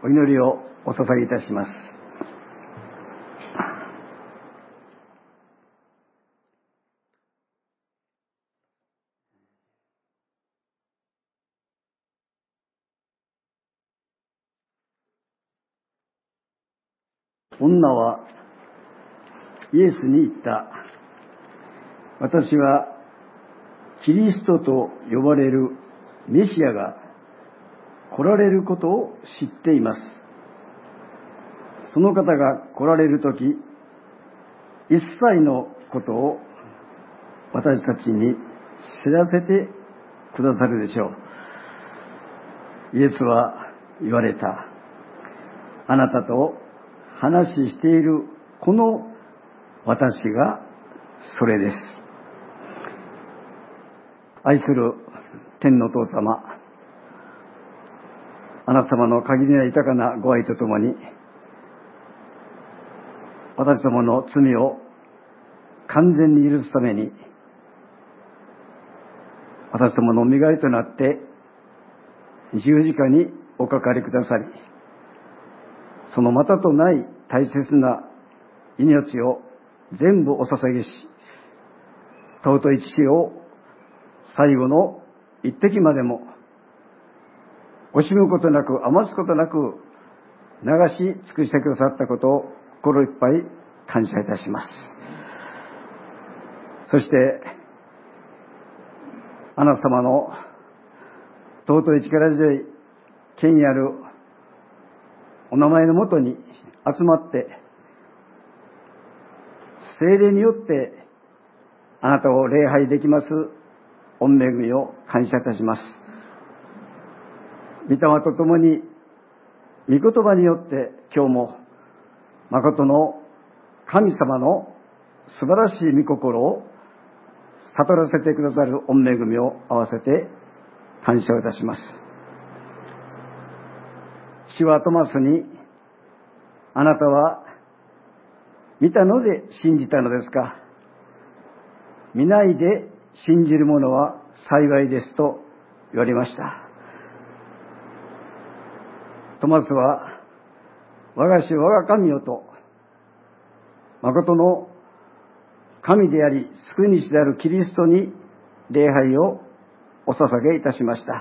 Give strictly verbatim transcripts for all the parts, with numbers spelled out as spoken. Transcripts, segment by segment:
お祈りをお捧げいたします。女はイエスに言った。私はキリストと呼ばれるメシアが来られることを知っています。その方が来られるとき、一切のことを私たちに知らせてくださるでしょう。イエスは言われた。あなたと話しているこの私がそれです。愛する天のお父様、あなた様の限りない豊かなご愛とともに、私どもの罪を完全に許すために、私どもの身代わりとなって十字架におかかりくださり、そのまたとない大切な命を全部お捧げし、尊い父を最後の一滴までも惜しむことなく余すことなく流し尽くしてくださったことを心いっぱい感謝いたします。そしてあなた様の尊い力強い権威あるお名前のもとに集まって聖霊によってあなたを礼拝できます御恵みを感謝いたします。御霊とともに御言葉によって今日も誠の神様の素晴らしい御心を悟らせてくださる御恵みを合わせて感謝をいたします。主はトマスに、あなたは見たので信じたのですか。見ないで信じる者は幸いですと言われました。トマスは、我が主我が神よと、誠の神であり救い主であるキリストに礼拝をお捧げいたしました。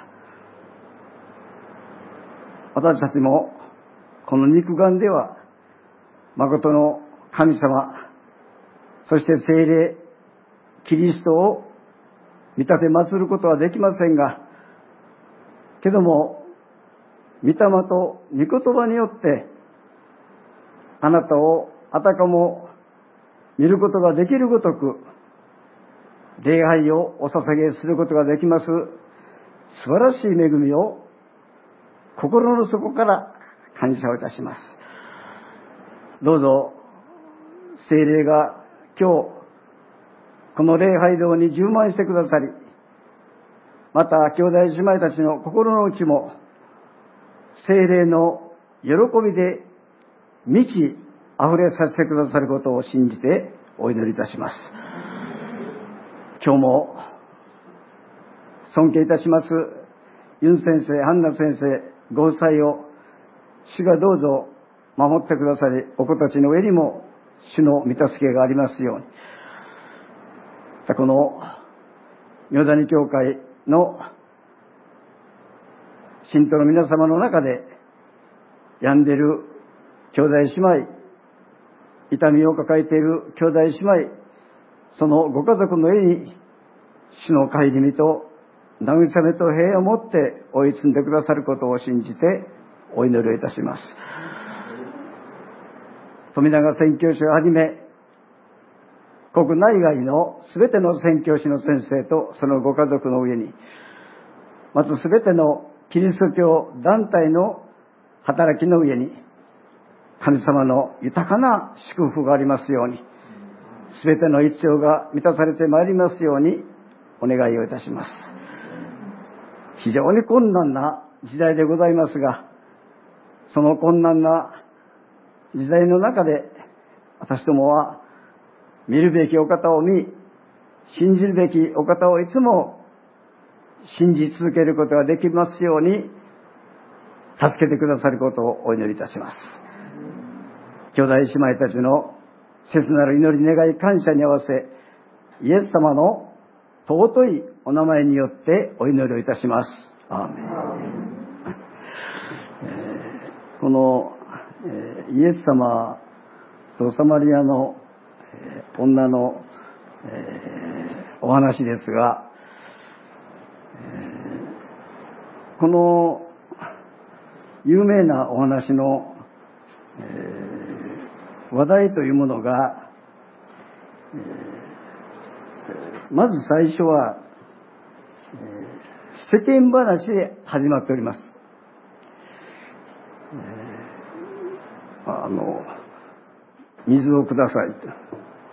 私たちもこの肉眼では誠の神様、そして聖霊キリストを見立て祀ることはできませんが、けども御霊と御言葉によってあなたをあたかも見ることができるごとく礼拝をお捧げすることができます素晴らしい恵みを心の底から感謝をいたします。どうぞ聖霊が今日この礼拝堂に充満してくださり、また兄弟姉妹たちの心の内も聖霊の喜びで満ち溢れさせてくださることを信じてお祈りいたします。今日も尊敬いたしますユン先生、ハンナ先生ご夫妻を主がどうぞ守ってくださり、お子たちの上にも主の御助けがありますように。この妙谷教会の信徒の皆様の中で病んでいる兄弟姉妹、痛みを抱えている兄弟姉妹、そのご家族の上に主の顧みと慰めと平安をもって追い積んでくださることを信じてお祈りをいたします。富永宣教師をはじめ国内外のすべての宣教師の先生とそのご家族の上に、まずすべてのキリスト教団体の働きの上に神様の豊かな祝福がありますように、すべての必要が満たされてまいりますようにお願いをいたします。非常に困難な時代でございますが、その困難な時代の中で私どもは見るべきお方を見、信じるべきお方をいつも信じ続けることができますように助けてくださることをお祈りいたします。兄弟姉妹たちの切なる祈り願い感謝に合わせ、イエス様の尊いお名前によってお祈りをいたします。アーメン。えー、この、えー、イエス様とサマリアの、えー、女の、えー、お話ですが、えー、この有名なお話の、えー、話題というものが、えー、まず最初は、えー、世間話で始まっております。えー、あの水をくださいと。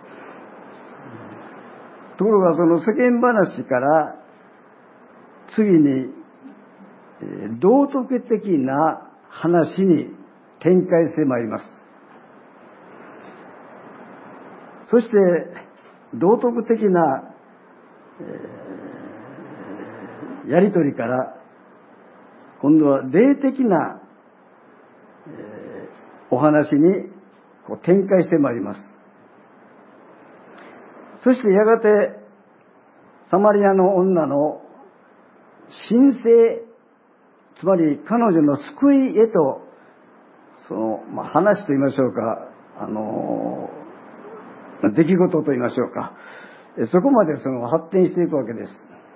ところがその世間話から次に、えー、道徳的な話に展開してまいります。そして道徳的な、えー、やり取りから今度は霊的な、えー、お話にこう展開してまいります。そしてやがてサマリアの女の神聖、つまり彼女の救いへとその、まあ、話と言いましょうか、あの出来事と言いましょうか、そこまでその発展していくわけです。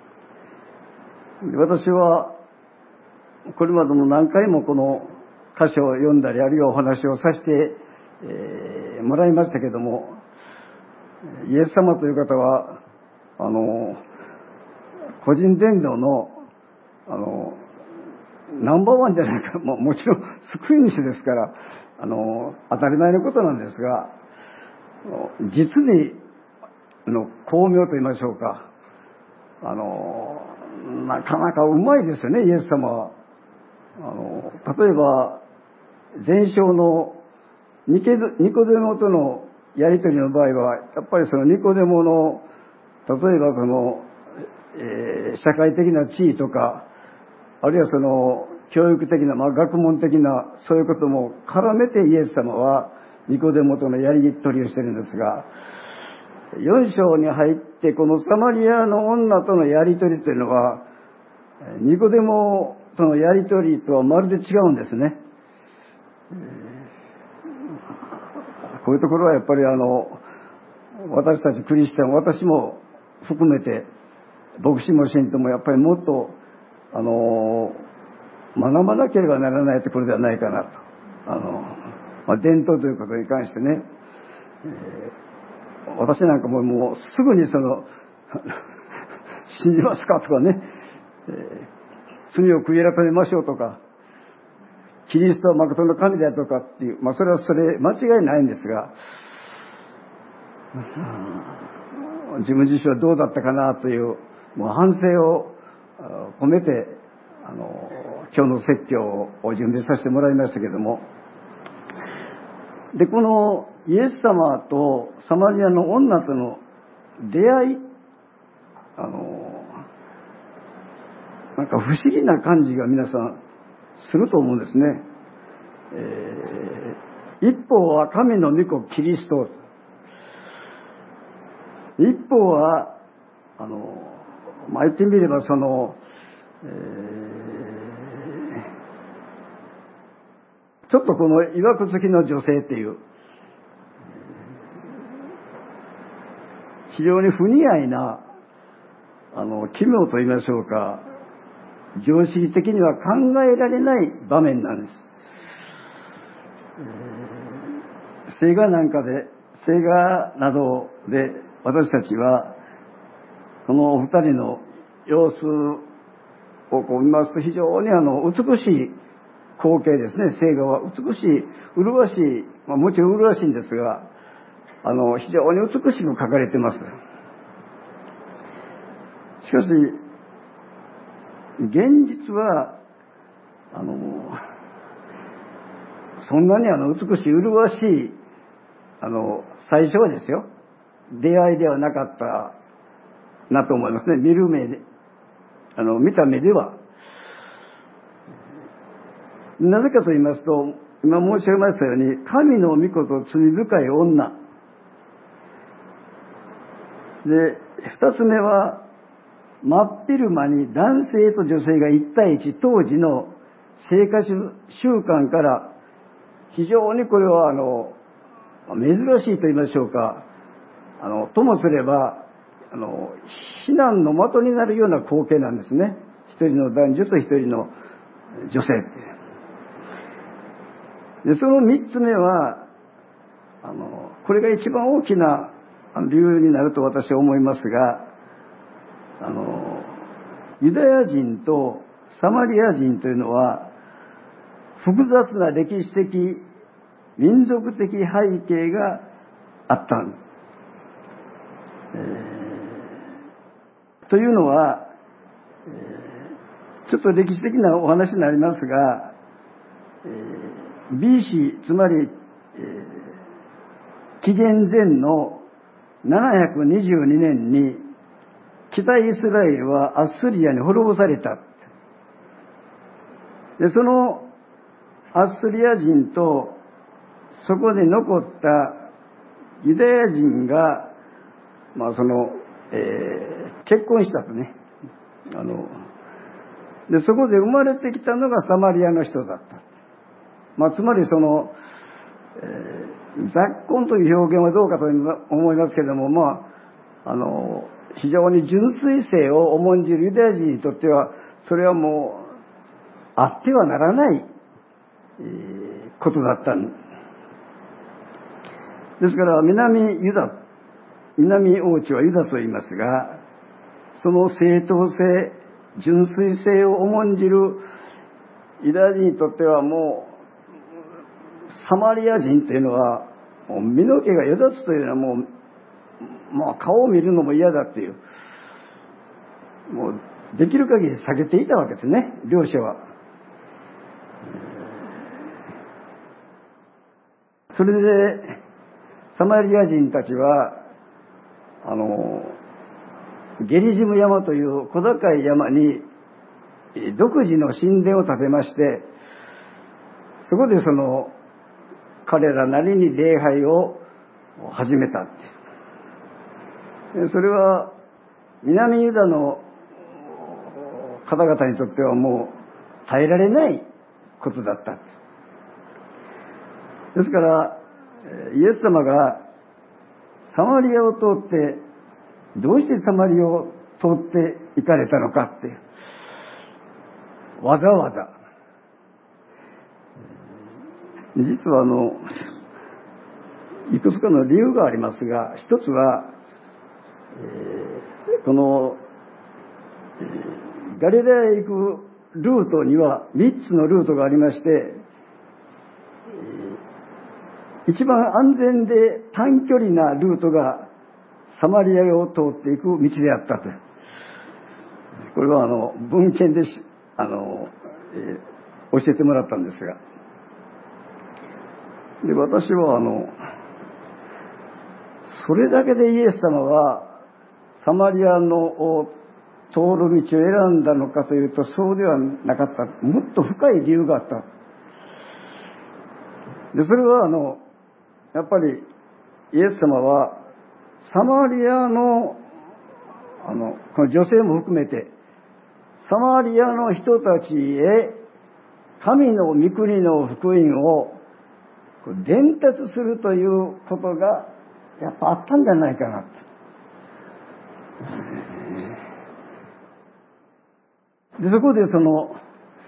私はこれまでも何回もこの箇所を読んだり、あるいはお話をさせて、えー、もらいましたけども、イエス様という方はあの個人伝道のあのナンバーワンじゃないか、も, もちろん救い主ですからあの当たり前のことなんですが、実にの巧妙と言いましょうか、あのなかなかうまいですよね、イエス様は。あの例えば前章のニコデモとのやり取りの場合は、やっぱりそのニコデモの例えばその、えー、社会的な地位とか、あるいはその教育的な、まあ、学問的なそういうことも絡めてイエス様はニコデモとのやり取りをしているんですが、よん章に入ってこのサマリアの女とのやり取りというのはニコデモとのやり取りとはまるで違うんですね。こういうところはやっぱりあの私たちクリスチャン、私も含めて牧師も信徒もやっぱりもっとあの学ばなければならないところではないかなと。あの、まあ、伝統ということに関してね、えー、私なんかももうすぐにその信じますかとかね、えー、罪を悔い改めましょうとか、キリストは誠の神であるとかっていう、まあそれはそれ間違いないんですが、自分自身はどうだったかなというもう反省を込めてあの今日の説教を準備させてもらいましたけれども、でこのイエス様とサマリアの女との出会い、あのなんか不思議な感じが皆さんすると思うんですね。えー、一方は神の御子キリスト、一方はあの、まあ、言ってみればその、えー、ちょっとこのいわくつきの女性っていう非常に不似合いなあの奇妙と言いましょうか、常識的には考えられない場面なんです。聖画なんかで、聖画などで私たちはこのお二人の様子をこう見ますと非常にあの美しい光景ですね。聖画は美しい、麗しい、まあ、もちろん麗しいんですが、あの非常に美しく描かれています。しかし現実はあのそんなにあの美しい麗しいあの最初はですよ、出会いではなかったなと思いますね。見る目で、あの見た目では。 なぜかと言いますと、今申し上げましたように、神の御子と罪深い女。で、二つ目は、真っ昼間に男性と女性が一対一、当時の生活習慣から非常にこれはあの珍しいと言いましょうか、あのともすればあの非難の的になるような光景なんですね。一人の男女と一人の女性って。でその三つ目はあのこれが一番大きな理由になると私は思いますが、あのユダヤ人とサマリア人というのは複雑な歴史的民族的背景があったんです。えー、というのは、えー、ちょっと歴史的なお話になりますが、えー、ビーシー つまり、えー、紀元前のななひゃくにじゅうにねんに北イスラエルはアッスリアに滅ぼされた。でそのアッスリア人とそこで残ったユダヤ人が、まあその、えー、結婚したとね。あの、で、そこで生まれてきたのがサマリアの人だった。まあつまりその、えー、雑婚という表現はどうかと思いますけれども、まあ、あの、非常に純粋性を重んじるユダヤ人にとっては、それはもう、あってはならない、えー、ことだったんですから、南ユダ、南王朝はユダと言いますが、その正当性、純粋性を重んじるユダヤ人にとってはもう、サマリア人というのは、もう身の毛がよだつというのはもう、まあ顔を見るのも嫌だっていう、もうできる限り避けていたわけですね、両者は。それで、サマリア人たちは、あの、ゲリジム山という小高い山に独自の神殿を建てまして、そこでその、彼らなりに礼拝を始めたって。それは、南ユダの方々にとってはもう耐えられないことだった。ですから、イエス様がサマリアを通って、どうしてサマリアを通って行かれたのかっていう。わざわざ。実はあの、いくつかの理由がありますが、一つは、えー、この、えー、ガリラヤへ行くルートにはみっつのルートがありまして、一番安全で短距離なルートがサマリアを通っていく道であったと。これはあの文献であの、えー、教えてもらったんですが、で私はあのそれだけでイエス様はサマリアのを通る道を選んだのかというと、そうではなかった。もっと深い理由があった。でそれはあのやっぱりイエス様はサマリアのあのこの女性も含めてサマリアの人たちへ神の御国の福音を伝達するということがやっぱあったんじゃないかなと。でそこでその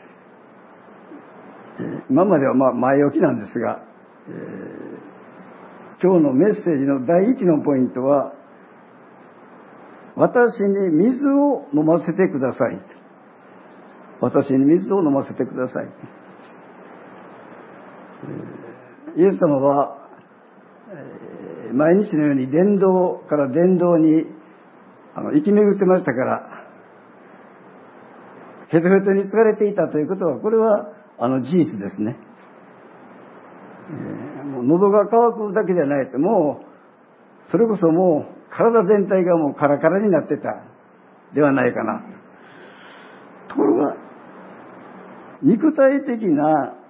今まではまあ前置きなんですが、えー、今日のメッセージの第一のポイントは、私に水を飲ませてください。私に水を飲ませてください。イエス様は毎日のように伝道から伝道にあの生き巡ってましたから、ヘトヘトに疲れていたということは、これはあの事実ですね。えー、もう喉が渇くだけじゃないと、もうそれこそもう体全体がもうカラカラになってたではないかな。ところが肉体的な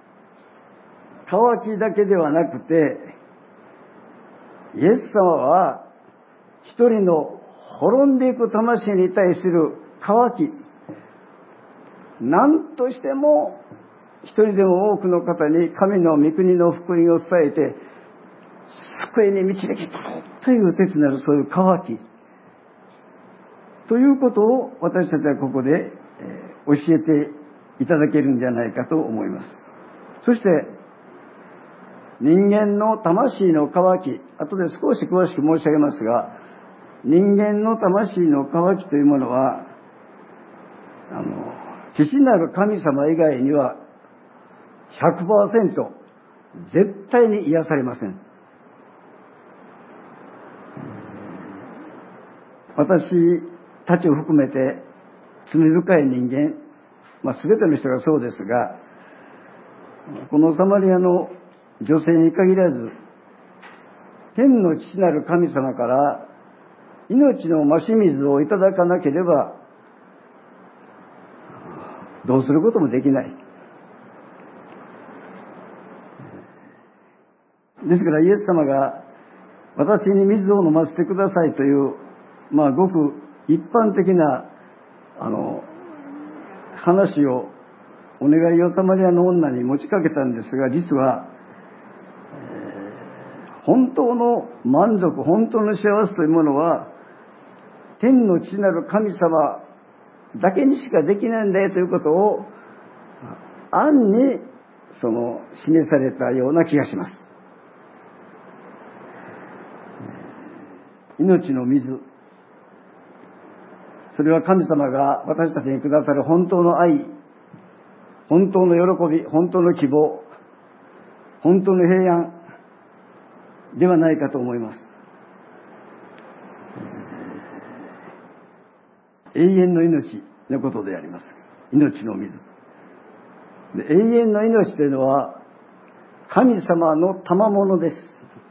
渇きだけではなくて、イエス様は一人の滅んでいく魂に対する渇き、何としても一人でも多くの方に神の御国の福音を伝えて救いに導きたいという切なるそういう渇きということを私たちはここで教えていただけるんじゃないかと思います。そして人間の魂の渇き、後で少し詳しく申し上げますが、人間の魂の渇きというものはあの父なる神様以外には ひゃくパーセント 絶対に癒されません。私たちを含めて罪深い人間、まあ、全ての人がそうですが、このサマリアの女性に限らず、天の父なる神様から命の増し水をいただかなければどうすることもできない。ですからイエス様が私に水を飲ませてくださいという、まあごく一般的なあの話をお願いをサマリアの女に持ちかけたんですが、実は、えー、本当の満足、本当の幸せというものは天の父なる神様だけにしかできないんだよということを暗にその示されたような気がします。命の水、それは神様が私たちにくださる本当の愛、本当の喜び、本当の希望、本当の平安ではないかと思います。永遠の命のことであります。命の水で、永遠の命というのは神様の賜物です。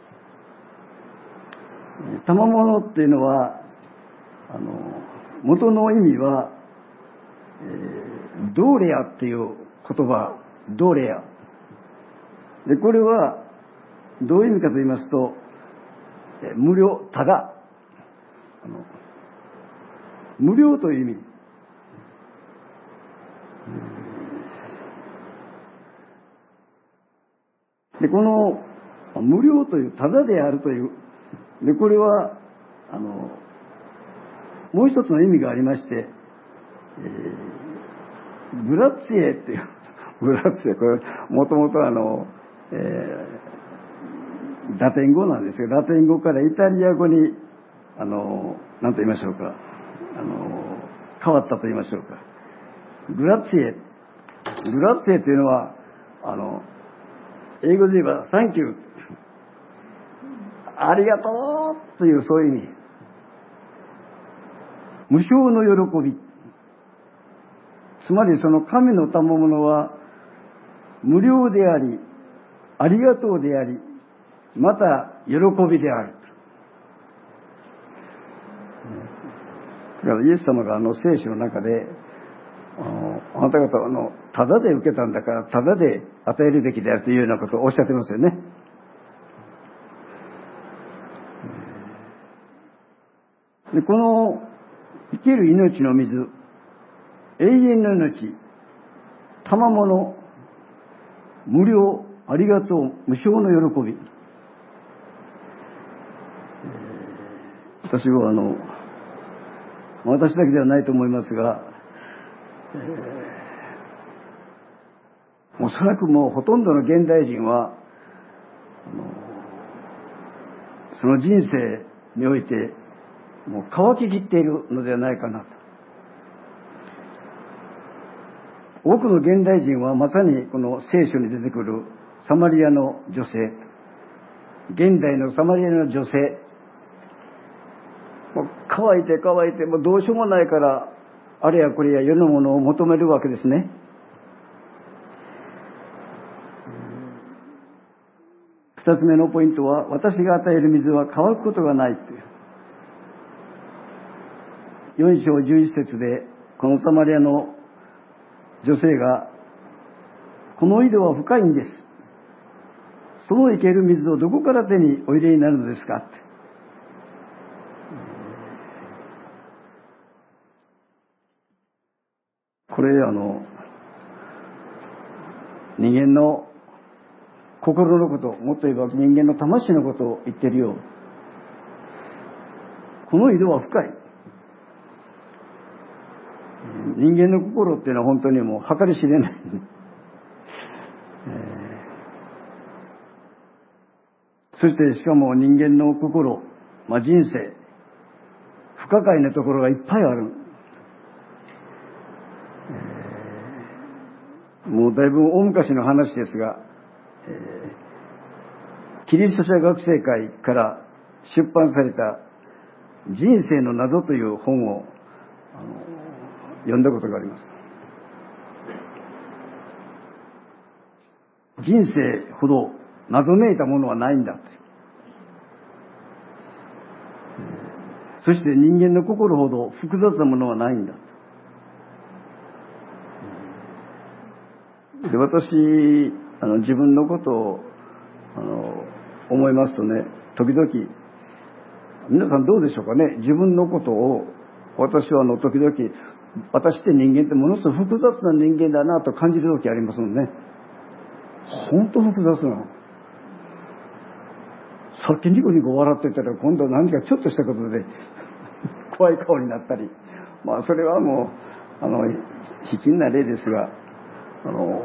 賜物っていうのはあの元の意味は、えー、ドーレアっていう言葉、ドーレアで、これはどういう意味かと言いますと、えー、無料、ただ、あの無料という意味。で、この無料という、ただであるという、で、これはあのもう一つの意味がありまして、えー、グラッツィエっていうグラッツィエ、これもともとあの、えー、ラテン語なんですが、ラテン語からイタリア語にあの何と言いましょうか、あの変わったと言いましょうか。グラッツィエ、グラッツィエというのはあの英語で言えばサンキュー、ありがとうというそういう意味。無償の喜び、つまりその神の賜物は無料であり、ありがとうであり、また喜びである。だからイエス様があの聖書の中で、あのあなた方はあのただで受けたんだからただで与えるべきであるというようなことをおっしゃってますよね。で、この生きる命の水、永遠の命、賜物、無料、ありがとう、無償の喜び。私はあの私だけではないと思いますが、えー、おそらくもうほとんどの現代人はあのその人生においてもう乾ききっているのではないかなと。多くの現代人はまさにこの聖書に出てくるサマリアの女性、現代のサマリアの女性、もう乾いて乾いてもうどうしようもないからあれやこれや世のものを求めるわけですね。二つ目のポイントは、私が与える水は乾くことがないという。四章十一節でこのサマリアの女性が、この井戸は深いんです。 その生ける水をどこから手にお入れになるのですかって。これあの人間の心のこと、もっと言えば人間の魂のことを言ってるよ。この井戸は深い。人間の心っていうのは本当にもう計り知れない、えー、そしてしかも人間の心、まあ、人生不可解なところがいっぱいある、えー、もうだいぶ大昔の話ですが、えー、キリスト者学生会から出版された人生の謎という本をあの読んだことがあります。人生ほど謎めいたものはないんだと。そして人間の心ほど複雑なものはないんだと。で、私あの自分のことをあの思いますとね、時々皆さんどうでしょうかね。自分のことを私はあの時々私って人間ってものすごく複雑な人間だなと感じる時ありますもんね。本当複雑なの。さっきニコニコ笑ってたら今度は何かちょっとしたことで怖い顔になったり、まあそれはもうあの卑近な例ですが、あの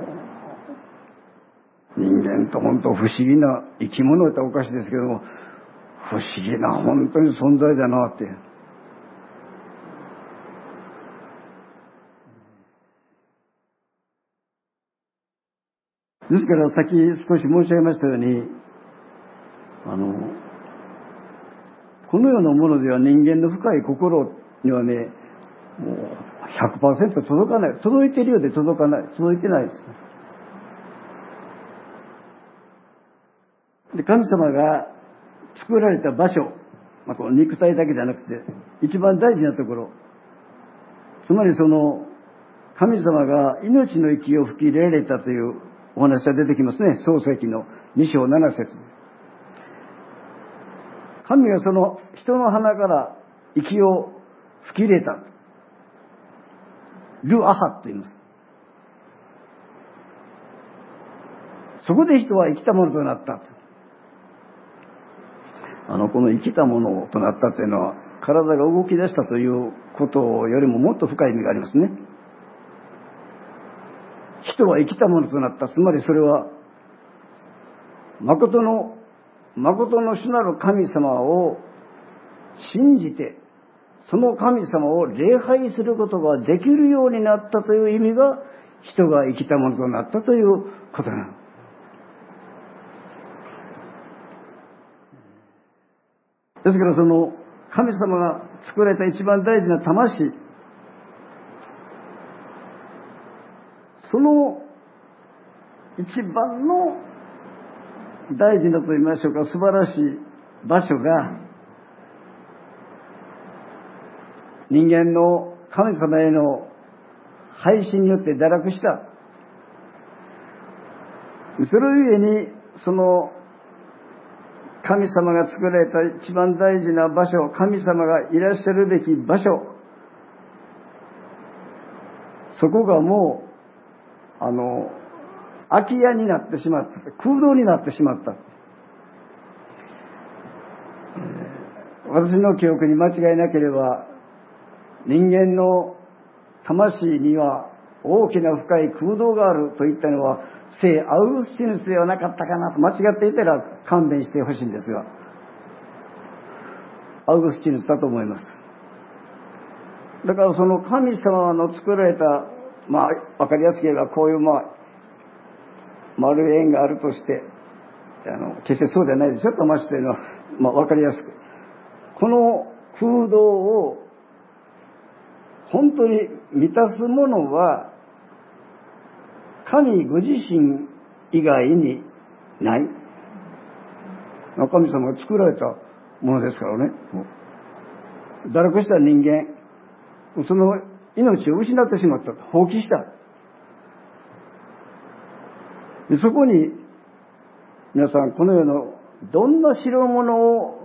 人間と本当不思議な生き物っておかしいですけども、不思議な本当に存在だなって。ですからさっき少し申し上げましたように、あのこのようなものでは人間の深い心にはね、もう ひゃくパーセント 届かない。届いているようで届かない。届いてないです。で、神様が作られた場所、まあ、この肉体だけじゃなくて一番大事なところ、つまりその神様が命の息を吹き入れられたというお話が出てきますね。創世記のに章なな節。神がその人の鼻から息を吹き入れた。ルアハと言います。そこで人は生きたものとなった。あのこの生きたものとなったというのは、体が動き出したということよりももっと深い意味がありますね。人は生きたものとなった。つまりそれは誠の誠の主なる神様を信じて、その神様を礼拝することができるようになったという意味が、人が生きたものとなったということなの。ですからその神様が作られた一番大事な魂、その一番の大事なと言いましょうか、素晴らしい場所が人間の神様への背信によって堕落した。それゆえにその神様が作られた一番大事な場所、神様がいらっしゃるべき場所、そこがもうあの空き家になってしまった、空洞になってしまった。私の記憶に間違いなければ、人間の魂には大きな深い空洞があるといったのは聖アウグスティヌスではなかったかなと。間違っていたら勘弁してほしいんですが、アウグスティヌスだと思います。だからその神様の作られた、まあ分かりやすく言えばこういうまあ丸い円があるとして、あの決してそうじゃないですよ、魂というのは、まあ、分かりやすく、この空洞を本当に満たすものは神ご自身以外にない。神様が作られたものですからね。堕落した人間、その命を失ってしまった、放棄した。でそこに皆さん、この世のどんな代物を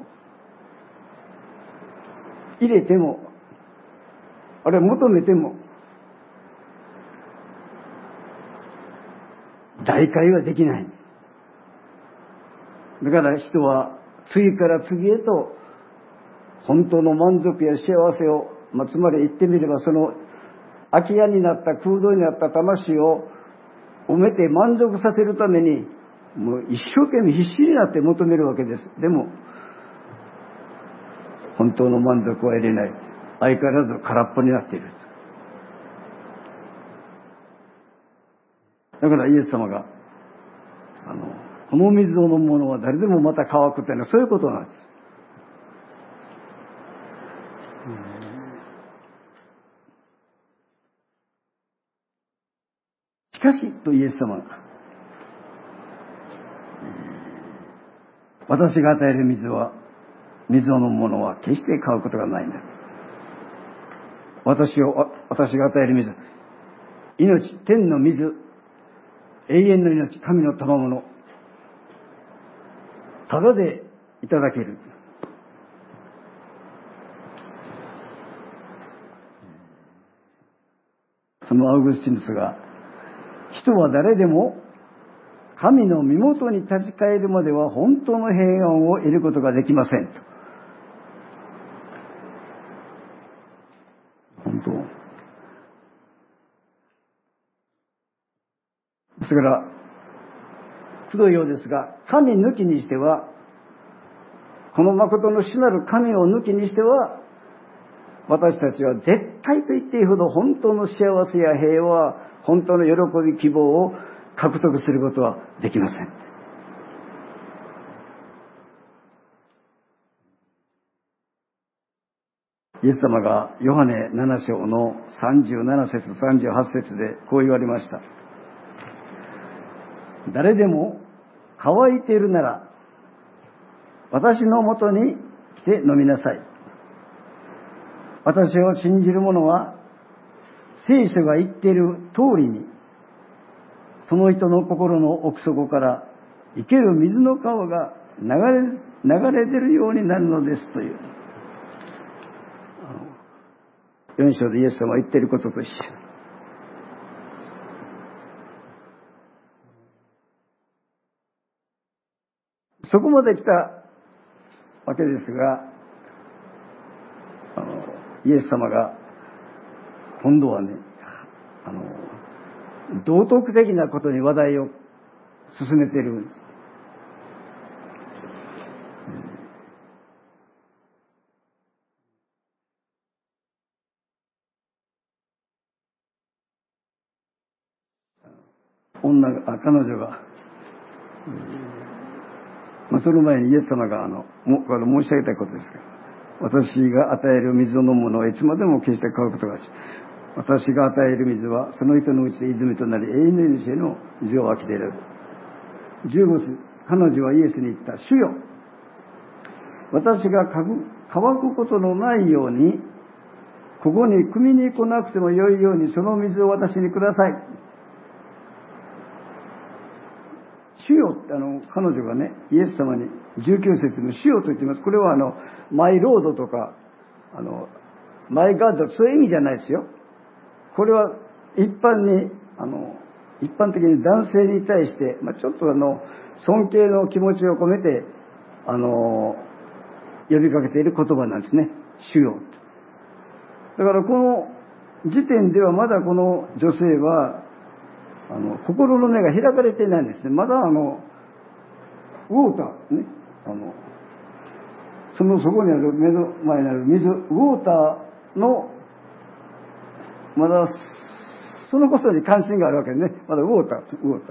入れても、あれ求めても、代替はできない。だから人は次から次へと本当の満足や幸せを、まあ、つまり言ってみればその空き家になった空洞になった魂を埋めて満足させるためにもう一生懸命必死になって求めるわけです。でも本当の満足は得れない。相変わらず空っぽになっている。だからイエス様があのこの水を飲む者は誰でもまた乾くというのはそういうことなんです。しかしとイエス様が、私が与える水は水を飲む者は決して乾くことがないんだ。私を私が与える水、命、天の水、永遠の命、神の賜物、ただでいただける。そのアウグスティヌスが、人は誰でも神の身元に立ち返るまでは本当の平安を得ることができませんと。本当ですからくどいようですが、神抜きにしては、この誠の主なる神を抜きにしては、私たちは絶対と言っていいほど本当の幸せや平和、本当の喜び、希望を獲得することはできません。イエス様がヨハネなな章のさんじゅうなな節さんじゅうはち節でこう言われました。誰でも乾いているなら私のもとに来て飲みなさい。私を信じる者は聖書が言っている通りにその人の心の奥底から生ける水の川が流れ、流れ出るようになるのですというよん章でイエス様が言っていることと一緒。そこまで来たわけですが、あのイエス様が今度はね、あの道徳的なことに話題を進めているんです。女があ彼女が、まあ、その前にイエス様があのもこれ申し上げたことですが、私が与える水を飲む者はいつまでも決して乾くことがし、私が与える水はその人のうちで泉となり永遠の命への水を湧き出る。じゅうご節、彼女はイエスに言った。主よ、私が乾くことのないようにここに汲みに来なくてもよいようにその水を私にください。主よってあの彼女がね、イエス様にじゅうきゅう節の主よと言っています。これはあのマイロードとかあのマイガッド、そういう意味じゃないですよ。これは一般にあの一般的に男性に対して、まあ、ちょっとあの尊敬の気持ちを込めてあの呼びかけている言葉なんですね。主よ。だからこの時点ではまだこの女性はあの心の目が開かれていないんですね。まだあのウォーターね、あのそのそこにある目の前にある水、ウォーターのまだそのことに関心があるわけですね。まだウォーター、ウォーター。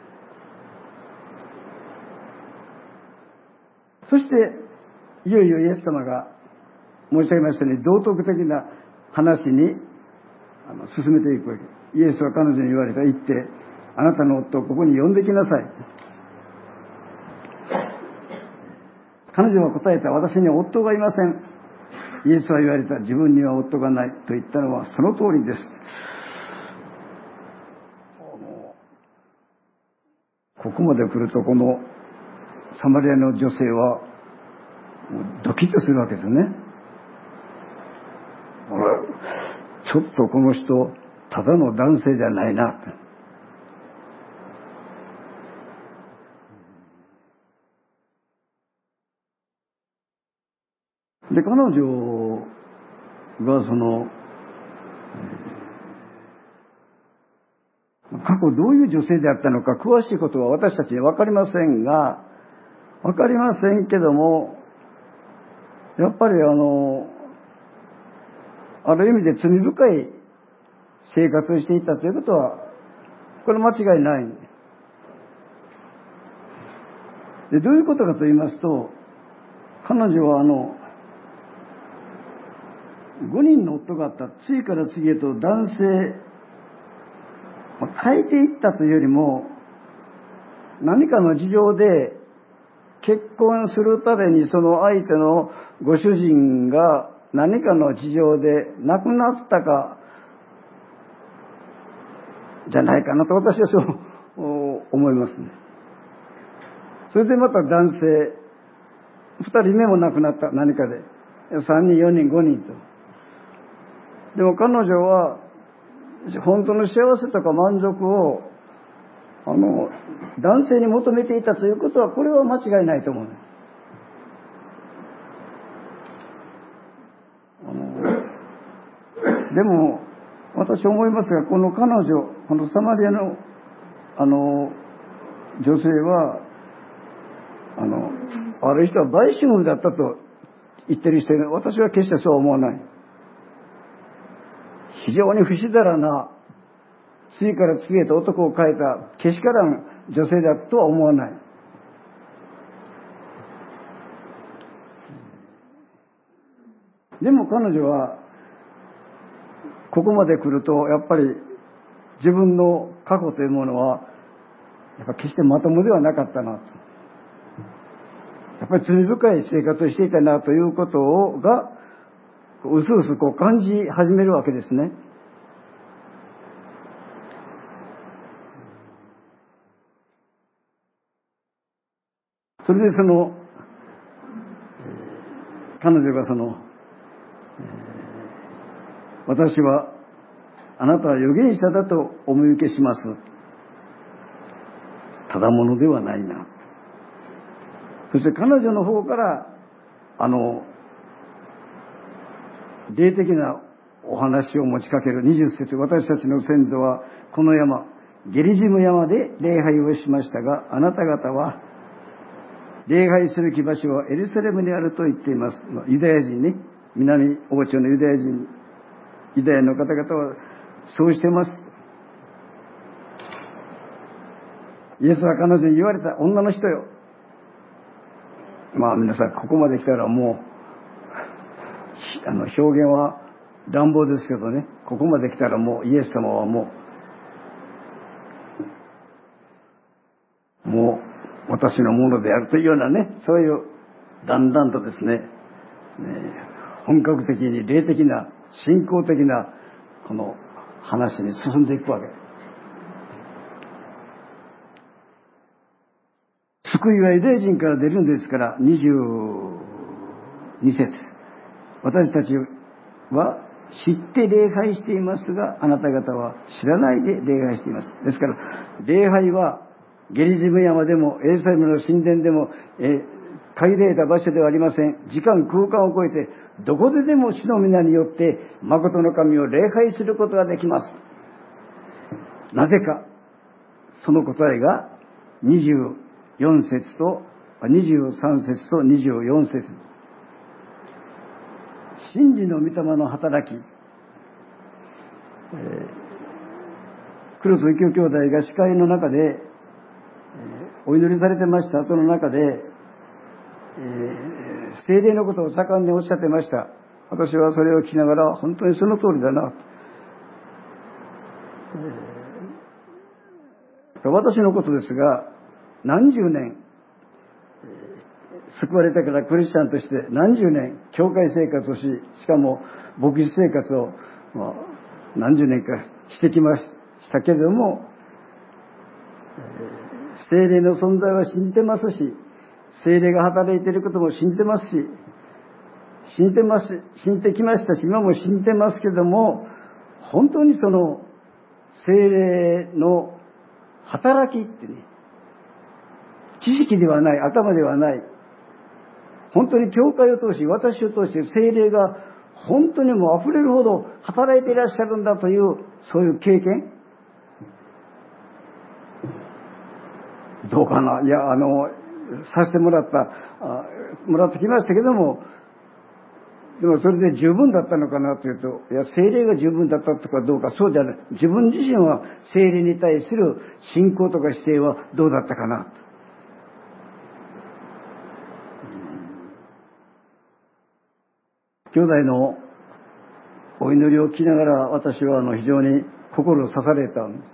そしていよいよイエス様が申し上げましたように道徳的な話にあの進めていくわけ。イエスは彼女に言われた。言って、あなたの夫をここに呼んできなさい。彼女は答えた。私には夫がいません。イエスは言われた。自分には夫がないと言ったのはその通りです。ここまで来るとこのサマリアの女性はドキッとするわけですね。ちょっとこの人ただの男性じゃないな。で、彼女がその過去どういう女性であったのか詳しいことは私たちには分かりませんが、分かりませんけども、やっぱりあのある意味で罪深い生活をしていたということはこれ間違いない。で、どういうことかと言いますと、彼女はあのごにんの夫があった。次から次へと男性変えていったというよりも、何かの事情で結婚するためにその相手のご主人が何かの事情で亡くなったかじゃないかなと私はそう思いますね。それでまた男性ふたりめも亡くなった。何かでさんにんよにんごにんと。でも彼女は本当の幸せとか満足をあの男性に求めていたということはこれは間違いないと思うんです。あのでも私思いますが、この彼女、このサマリアのあの女性はあのある人は売春婦だったと言ってる人いる。私は決してそうは思わない。非常に不死だらな次から次へと男を変えたけしからん女性だとは思わない。でも彼女はここまで来るとやっぱり自分の過去というものはやっぱ決してまともではなかったなと、やっぱり罪深い生活をしていたなということをがうすうすこう感じ始めるわけですね。それでその彼女がその私はあなたは預言者だとお見受けします。ただものではないな。そして彼女の方からあの霊的なお話を持ちかけるにじゅっ節、私たちの先祖はこの山ゲリジム山で礼拝をしましたが、あなた方は礼拝する木場所はエルサレムにあると言っています。ユダヤ人ね、南王朝のユダヤ人、ユダヤの方々はそうしています。イエスは彼女に言われた。女の人よ。まあ皆さんここまで来たらもうあの表現は乱暴ですけどね、ここまで来たらもうイエス様はもうもう私のものであるというようなね、そういうだんだんとですね、ね本格的に霊的な信仰的なこの話に進んでいくわけ。救いはユダヤ人から出るんですから、にじゅうに節、私たちは知って礼拝していますが、あなた方は知らないで礼拝しています。ですから礼拝はゲリジム山でもエルサレムの神殿でも、えー、限られた場所ではありません。時間空間を超えてどこででも主の皆によって誠の神を礼拝することができます。なぜか、その答えがにじゅうよん節とにじゅうさん節とにじゅうよん節、真理の御霊の働き、えー、黒須幸男兄弟が司会の中で、えー、お祈りされてました後の中で、えー、聖霊のことを盛んにおっしゃってました。私はそれを聞きながら本当にその通りだなと、えー、私のことですが何十年救われたからクリスチャンとして何十年教会生活をし、しかも牧師生活を、まあ、何十年かしてきましたけれども、聖霊の存在は信じてますし、 聖霊が働いていることも信じてますし、信じてます、信じてきましたし、今も信じてますけども、本当にその聖霊の働きってね、知識ではない、頭ではない、本当に教会を通し、私を通して聖霊が本当にもう溢れるほど働いていらっしゃるんだという、そういう経験、どうかな、いや、あの、させてもらった、あもらってきましたけども、でもそれで十分だったのかなというと、いや、聖霊が十分だったとかどうか、そうじゃない。自分自身は聖霊に対する信仰とか姿勢はどうだったかな。兄弟のお祈りを聞きながら、私はあの非常に心を刺されたんです。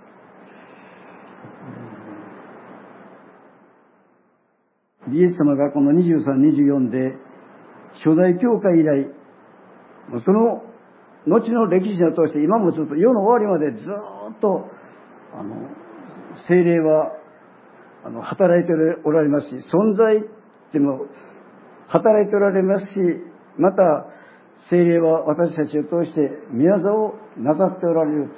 イエス様がこのにじゅうさん、にじゅうよんで初代教会以来、その後の歴史を通して今もずっと世の終わりまでずっとあの聖霊はあの働いておられますし、存在でも働いておられますし、また聖霊は私たちを通して御業をなさっておられる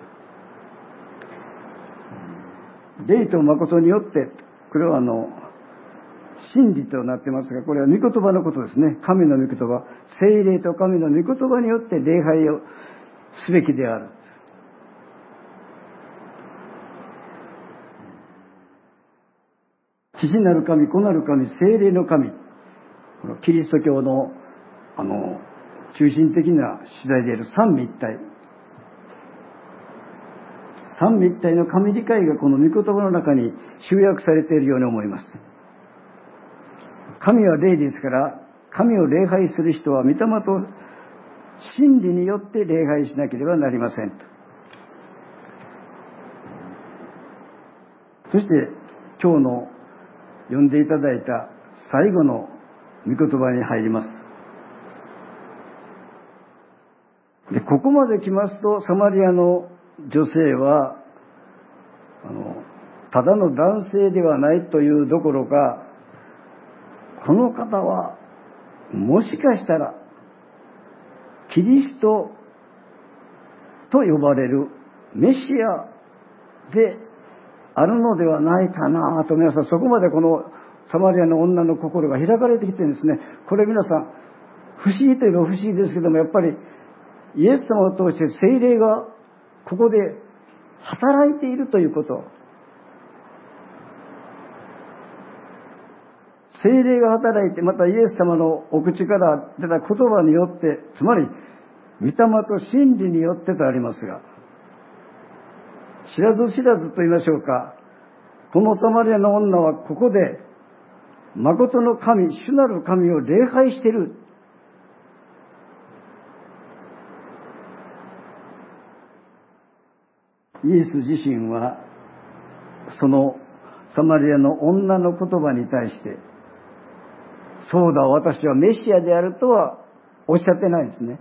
と。霊と誠によって、これはあの真理となってますが、これは御言葉のことですね。神の御言葉、聖霊と神の御言葉によって礼拝をすべきである。父なる神、子なる神、聖霊の神、このキリスト教のあの中心的な主題である三位一体、三位一体の神理解がこの御言葉の中に集約されているように思います。神は霊ですから、神を礼拝する人は御霊と真理によって礼拝しなければなりませんと。そして今日の読んでいただいた最後の御言葉に入ります。で、ここまで来ますと、サマリアの女性はあのただの男性ではないというどころか、この方はもしかしたらキリストと呼ばれるメシアであるのではないかなと、皆さんそこまでこのサマリアの女の心が開かれてきてるんですね。これ皆さん不思議といえば不思議ですけども、やっぱりイエス様を通して聖霊がここで働いているということ、聖霊が働いて、またイエス様のお口から出た言葉によって、つまり御霊と真理によってとありますが、知らず知らずと言いましょうか、このサマリアの女はここで誠の神、主なる神を礼拝している。イエス自身はそのサマリアの女の言葉に対して、そうだ、私はメシアであるとはおっしゃってないですね。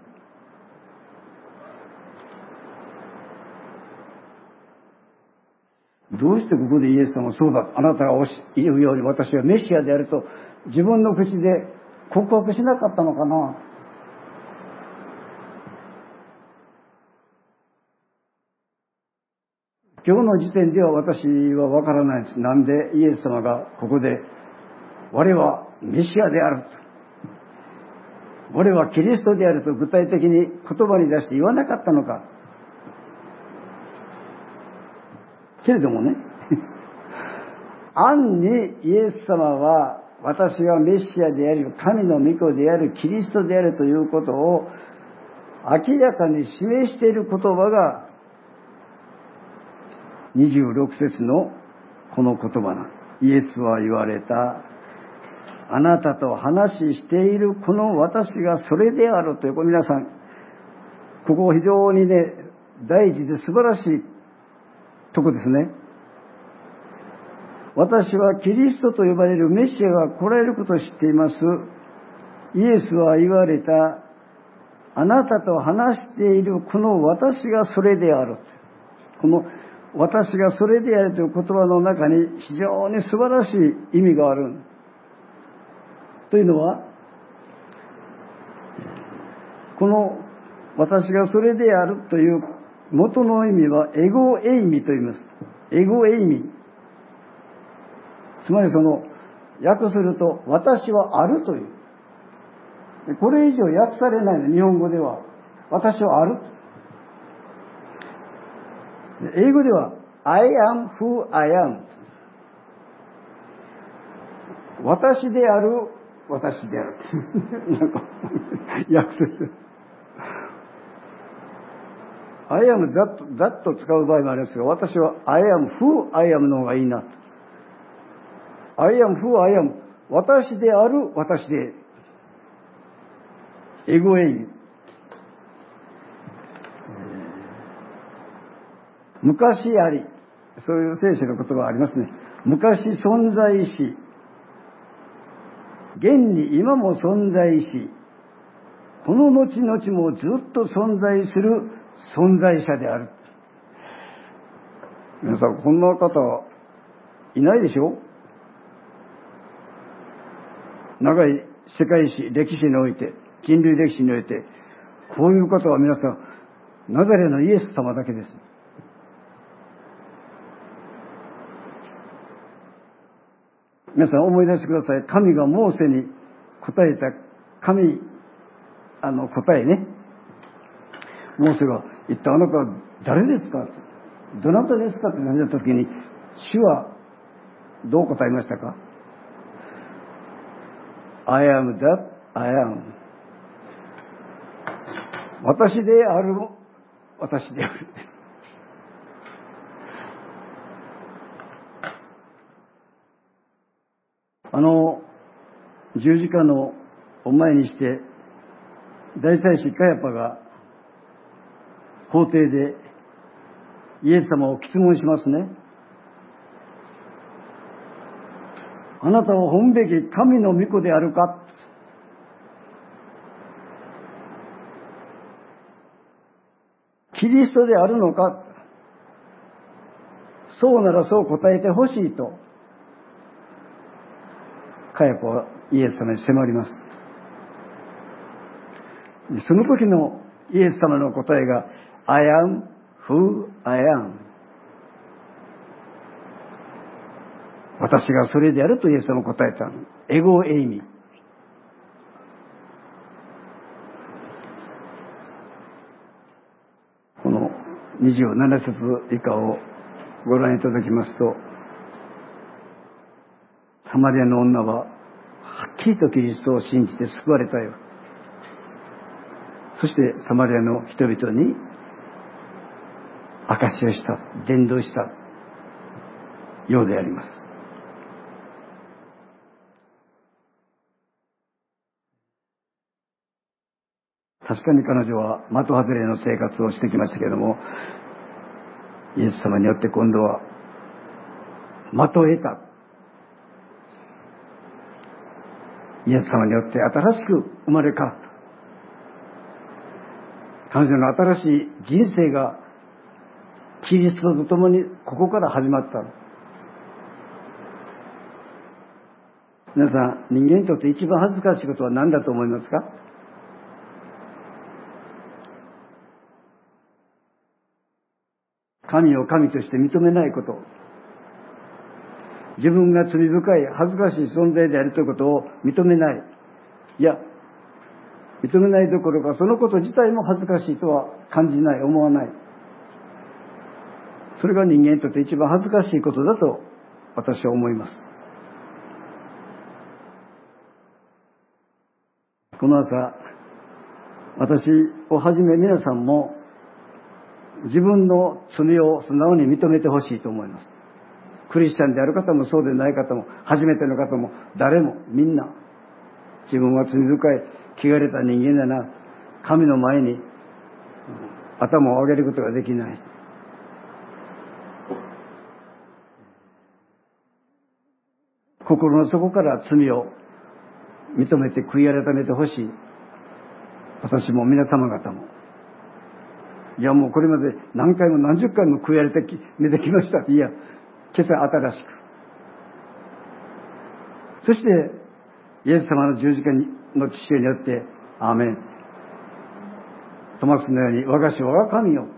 どうしてここでイエス様はそうだ、あなたが言うように私はメシアであると自分の口で告白しなかったのかな。今日の時点では私はわからないです。なんでイエス様がここで我はメシアであると、我はキリストであると具体的に言葉に出して言わなかったのか。けれどもね暗にイエス様は私はメシアである、神の御子である、キリストであるということを明らかに示している言葉がにじゅうろく節のこの言葉な。イエスは言われた。あなたと話しているこの私がそれであるという、これ皆さん、ここ非常にね、大事で素晴らしいとこですね。私はキリストと呼ばれるメシアが来られることを知っています。イエスは言われた。あなたと話しているこの私がそれである。この私がそれであるという言葉の中に非常に素晴らしい意味がある。 というのは、この私がそれであるという元の意味はエゴエイミと言います。エゴエイミ。つまりその訳すると私はあるという。これ以上訳されないの、日本語では。私はある。英語では I am who I am。私である、私である。なんか訳する。I am that, that と使う場合もありますが、私は I am who I am の方がいいな。I am who I am。私である、私で。エゴエイミ。昔あり。そういう聖書の言葉がありますね。昔存在し、現に今も存在し、この後々もずっと存在する存在者である。皆さん、こんな方いないでしょ？長い世界史、歴史において、人類歴史において、こういう方は皆さん、ナザレのイエス様だけです。皆さん思い出してください。神がモーセに答えた神、あの答えね。モーセが言った、あなたは誰ですか？どなたですかって何だった時に、主はどう答えましたか？ I am that I am。 私である、私である。あの十字架のを前にして大祭司カヤパが法廷でイエス様を詰問しますね。あなたは本べき神の御子であるか？キリストであるのか？そうならそう答えてほしいとカヤパはイエス様に迫ります。その時のイエス様の答えが I am who I am。 私がそれであるとイエス様は答えた。エゴエイミ。このにじゅうなな節以下をご覧いただきますと、サマリアの女ははっきりとキリストを信じて救われたよ。そしてサマリアの人々に証しをした、伝道したようであります。確かに彼女は的外れの生活をしてきましたけれども、イエス様によって今度は的を得た。イエス様によって新しく生まれ変わった。彼女の新しい人生がキリストと共にここから始まった。皆さん、人間にとって一番恥ずかしいことは何だと思いますか？神を神として認めないこと。自分が罪深い恥ずかしい存在であるということを認めない。いや、認めないどころかそのこと自体も恥ずかしいとは感じない、思わない。それが人間にとって一番恥ずかしいことだと私は思います。この朝、私をはじめ皆さんも自分の罪を素直に認めてほしいと思います。クリスチャンである方もそうでない方も、初めての方も誰もみんな自分は罪深い汚れた人間だな、神の前に頭を上げることができない。心の底から罪を認めて悔い改めてほしい。私も皆様方も、いやもうこれまで何回も何十回も悔い改めてきました。いや、今朝新しく。そしてイエス様の十字架の血潮によって、アーメン。トマスのように、我が主我が神よ。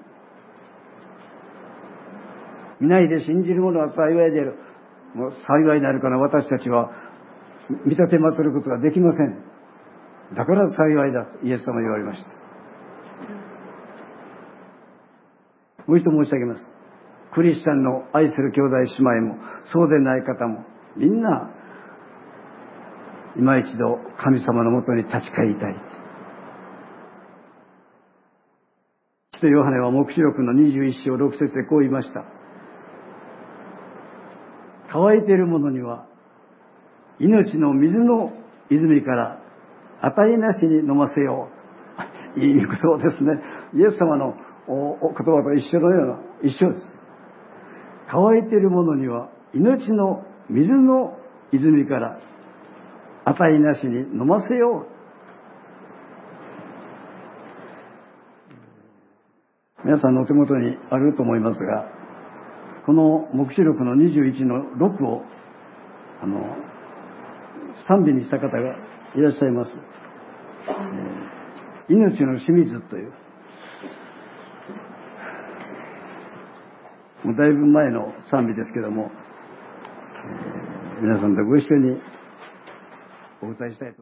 見ないで信じる者は幸いである。もう幸いであるから私たちは見立て祀ることができません。だから幸いだとイエス様は言われました。もう一度申し上げます。クリスチャンの愛する兄弟姉妹もそうでない方もみんな今一度神様のもとに立ち返りたい。使徒ヨハネは黙示録のにじゅういっ章ろく節でこう言いました。乾いている者には命の水の泉から与えなしに飲ませよう。いい言葉ですね。イエス様のお言葉と一緒のような、一緒です。乾いている者には命の水の泉から与えなしに飲ませよう。皆さんのお手元にあると思いますが、この黙示録のにじゅういちのろくをあの賛美にした方がいらっしゃいます。えー、命の清水という、もうだいぶ前の賛美ですけども、えー、皆さんとご一緒にお歌いしたいと。